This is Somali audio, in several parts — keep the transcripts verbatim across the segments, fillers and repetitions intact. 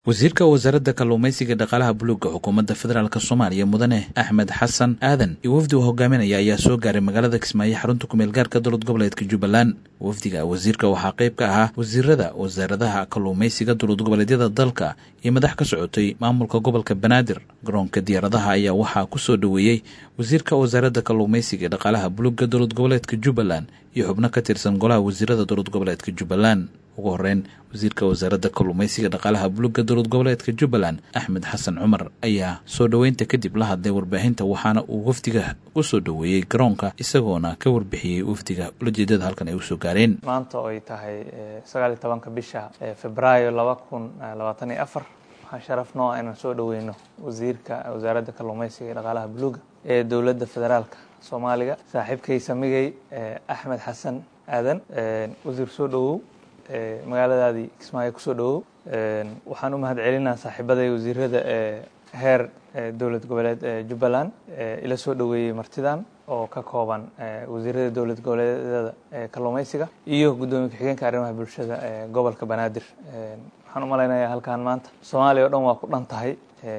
wasiirka wasaaradda kalluumaysiga dhaqaalaha buluugga xukuumadda federaalk Soomaaliya mudane Axmed Xasan Aadan iyo wafdi uu hogaaminaya ayaa soo gaaray magaalada Kismaayo xarunta ku meel gaarka dowlad goboleedka Jubbaland. wafdiga wasiirka waxaa qayb ka ahaa wasiirada wasaaradaha kalluumaysiga dowlad goboleedyada dalka iyo madax ka socotay maamulka gobolka Banaadir. garoonka diyaaradaha ayaa waxaa ku soo dhaweeyay wasiirka wasaaradda kalluumaysiga dhaqaalaha buluugga dowlad goboleedka Jubbaland iyo xubno ka tirsan golaha wasiirada dowlad goboleedka Jubbaland. ugu horeyn wasiirka wasaaradda kalluumaysiga dhaqaalaha buluugga dowlad goboleedka Jubbaland Axmed Xasan Cumar ayaa soo dhaweynta kadib la hadlay warbaahinta waxaana uu wafdiga ku soo dhaweeyay garoonka isagoona ka warbixiyay wafdiga ujeedada halkan ay u soo gaareen. maanta oo ay tahay sagaal iyo tobanka bisha Febraayo laba kun labaatan iyo afar waxaan sharaf noo ah inaan soo dhaweyno wasiirka wasaaradda kalluumaysiga dhaqaalaha buluugga ee dowladda federaalka Soomaaliya saaxiibkay samigay Axmed Xasan Aadan. wasiir soo dhawow magaaladaadii Kismaayo kusoo dhawow. waxaan u mahad celinaa saaxiibaday wasiirada ee heer dowlad goboleed ee Jubbaland ila soo dhaweeyay martidan oo ka kooban wasiirada dowlad goboleedyada ee kalluumaysiga iyo gudoomiye ku-xigeenka arrimaha bulshada ee gobolka Banaadir. waxaan u maleynayaa halkaan maanta Soomaaliya oo dhan waa ku dhan tahay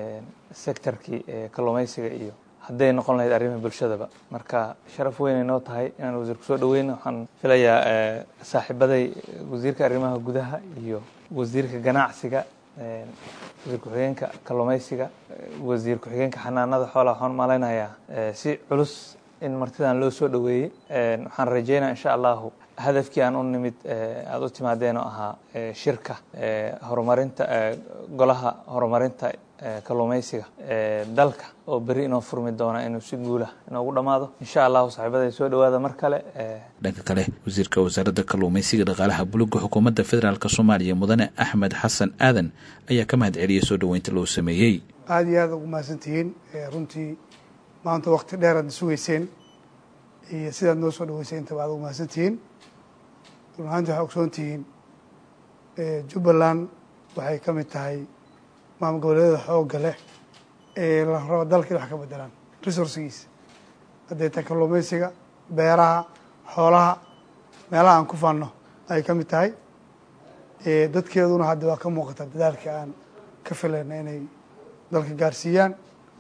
sectorkii kalluumaysiga iyo hadday noqon lahayd arrimaha bulshadaba. marka sharaf weyn ay noo tahay inaan wasiir ku soo dhaweyno. waxaan filayaa saaxiibaday wasiirka arrimaha gudaha iyo wasiirka ganacsiga, wasiir ku-xigeenka kalluumaysiga, wasiir ku-xigeenka xanaanada xoolaha. waxaan maleynayaa si culus in martidan loo soo dhaweeyey. waxaan rajeynayaa insha allahu hadafkii aan u nimid aada u timaadeen oo ahaa shirka horumarinta golaha horumarinta kalluumaysiga dalka oo beri inoo furmi doona inuu si guul ah inoogu dhamaado insha allahu. saaxiibada soo dhawaada mar kale. dhanka kale wasiirka wasaaradda kalluumaysiga dhaqaalaha buluugga xukuumadda federaalk Soomaaliya mudane Axmed Xasan Aadan ayaa ka mahad celiyay soo dhaweynta loo sameeyey. aad iyo aad ugu mahadsantihiin. runtii maanta waqti dheer aad sugayseen iyo sidaad noo soo dhaweyseen intaba aad ugu mahadsantihiin. run ahaantii waxaa ogsoontihiin Jubbaland waxay ka mid tahay maamul goboleedyada xoogga leh ee la rabo dalka in wax ka bedelaan resourcegiisa hadday tahay kalluumaysiga, beeraha, xoolaha, meelaha aan ku faanno ay ka mid tahay. dadkeeduna hadda waa ka muuqata dadaalka aan ka filayna inay dalka gaarsiiyaan.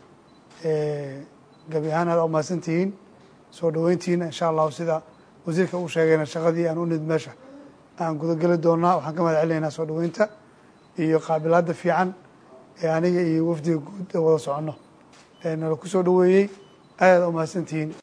gabi ahaan aad umahadsantihiin soo dhaweyntiina insha allahu sida wasiirka uu sheegayna shaqadii aan u nimid meesha aan gudageli doonaa. waxaan ka mahad celinaynaa soo dhaweynta iyo qaabilaadda fiican ee aniga iyo wafdiga guud wada soconno ee nala ku soo dhaweeyey. aad aad umahadsantihiin.